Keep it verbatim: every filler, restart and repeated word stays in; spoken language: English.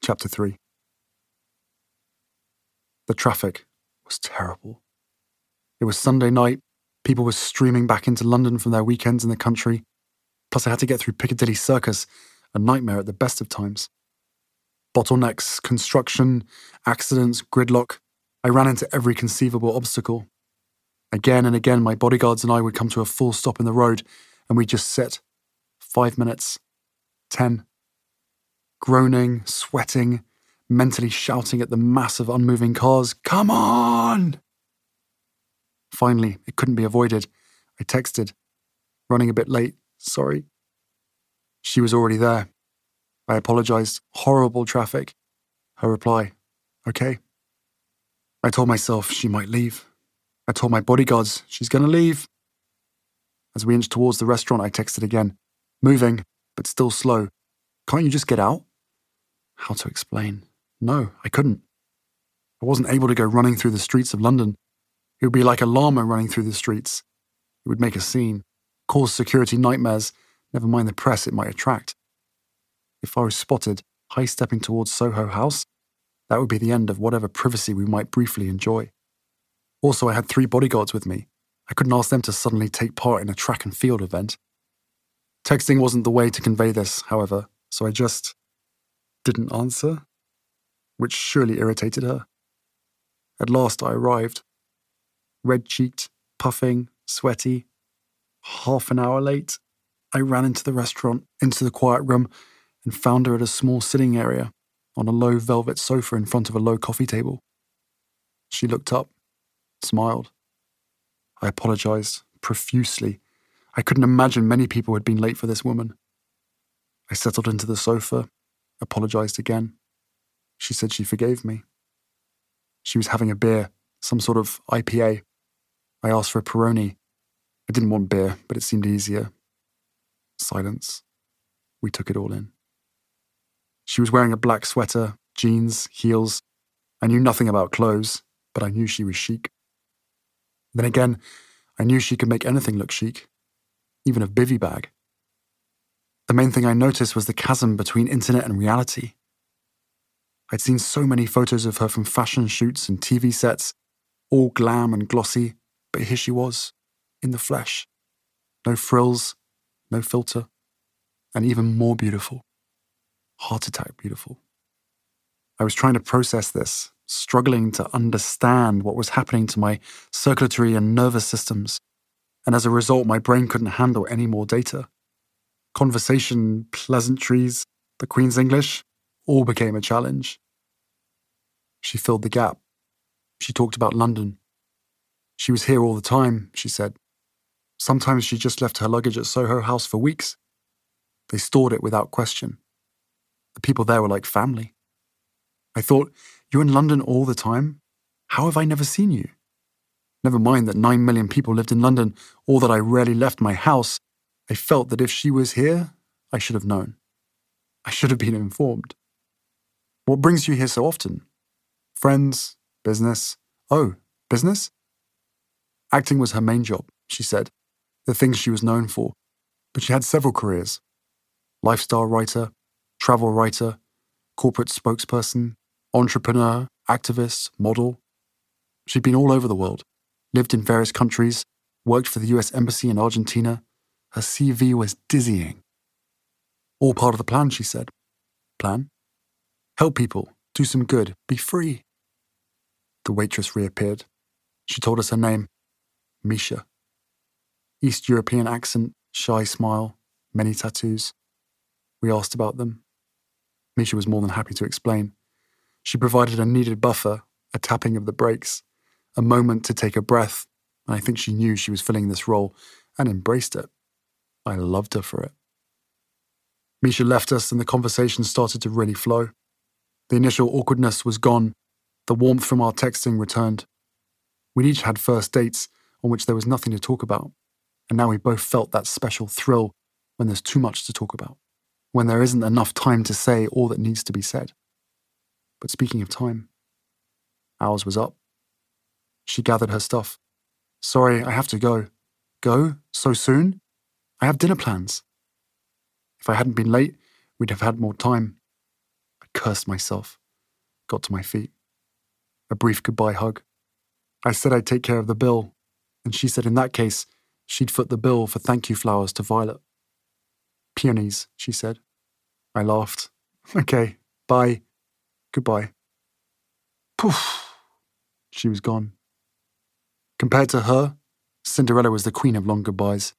Chapter three. The traffic was terrible. It was Sunday night, people were streaming back into London from their weekends in the country, plus I had to get through Piccadilly Circus, a nightmare at the best of times. Bottlenecks, construction, accidents, gridlock. I ran into every conceivable obstacle. Again and again, my bodyguards and I would come to a full stop in the road, and we'd just sit. Five minutes. Ten. Groaning, sweating, mentally shouting at the mass of unmoving cars, "Come on!" Finally, it couldn't be avoided. I texted, "Running a bit late, sorry." She was already there. I apologized. Horrible traffic. Her reply, "Okay." I told myself she might leave. I told my bodyguards she's going to leave. As we inched towards the restaurant, I texted again, moving, but still slow. "Can't you just get out?" How to explain? No, I couldn't. I wasn't able to go running through the streets of London. It would be like a llama running through the streets. It would make a scene, cause security nightmares, never mind the press it might attract. If I was spotted high-stepping towards Soho House, that would be the end of whatever privacy we might briefly enjoy. Also, I had three bodyguards with me. I couldn't ask them to suddenly take part in a track and field event. Texting wasn't the way to convey this, however, so I just didn't answer, which surely irritated her. At last I arrived. Red-cheeked, puffing, sweaty. Half an hour late, I ran into the restaurant, into the quiet room, and found her at a small sitting area on a low velvet sofa in front of a low coffee table. She looked up, smiled. I apologized profusely. I couldn't imagine many people had been late for this woman. I settled into the sofa, apologized again. She said she forgave me. She was having a beer, some sort of I P A. I asked for a Peroni. I didn't want beer, but it seemed easier. Silence. We took it all in. She was wearing a black sweater, jeans, heels. I knew nothing about clothes, but I knew she was chic. Then again, I knew she could make anything look chic, even a bivvy bag. The main thing I noticed was the chasm between internet and reality. I'd seen so many photos of her from fashion shoots and T V sets, all glam and glossy, but here she was, in the flesh. No frills, no filter, and even more beautiful. Heart attack beautiful. I was trying to process this, struggling to understand what was happening to my circulatory and nervous systems, and as a result, my brain couldn't handle any more data. Conversation, pleasantries, the Queen's English, all became a challenge. She filled the gap. She talked about London. She was here all the time, she said. Sometimes she just left her luggage at Soho House for weeks. They stored it without question. The people there were like family. I thought, you're in London all the time? How have I never seen you? Never mind that nine million people lived in London, or that I rarely left my house. I felt that if she was here, I should have known. I should have been informed. What brings you here so often? Friends, business. Oh, business? Acting was her main job, she said, the things she was known for. But she had several careers. Lifestyle writer, travel writer, corporate spokesperson, entrepreneur, activist, model. She'd been all over the world, lived in various countries, worked for the U S Embassy in Argentina. Her C V was dizzying. All part of the plan, she said. Plan? Help people, do some good, be free. The waitress reappeared. She told us her name, Misha. East European accent, shy smile, many tattoos. We asked about them. Misha was more than happy to explain. She provided a needed buffer, a tapping of the brakes, a moment to take a breath, and I think she knew she was filling this role and embraced it. I loved her for it. Misha left us and the conversation started to really flow. The initial awkwardness was gone. The warmth from our texting returned. We'd each had first dates on which there was nothing to talk about, and now we both felt that special thrill when there's too much to talk about, when there isn't enough time to say all that needs to be said. But speaking of time, ours was up. She gathered her stuff. Sorry, I have to go. Go? So soon? I have dinner plans. If I hadn't been late, we'd have had more time. I cursed myself, got to my feet. A brief goodbye hug. I said I'd take care of the bill, and she said in that case, she'd foot the bill for thank you flowers to Violet. Peonies, she said. I laughed. Okay, bye. Goodbye. Poof. She was gone. Compared to her, Cinderella was the queen of long goodbyes.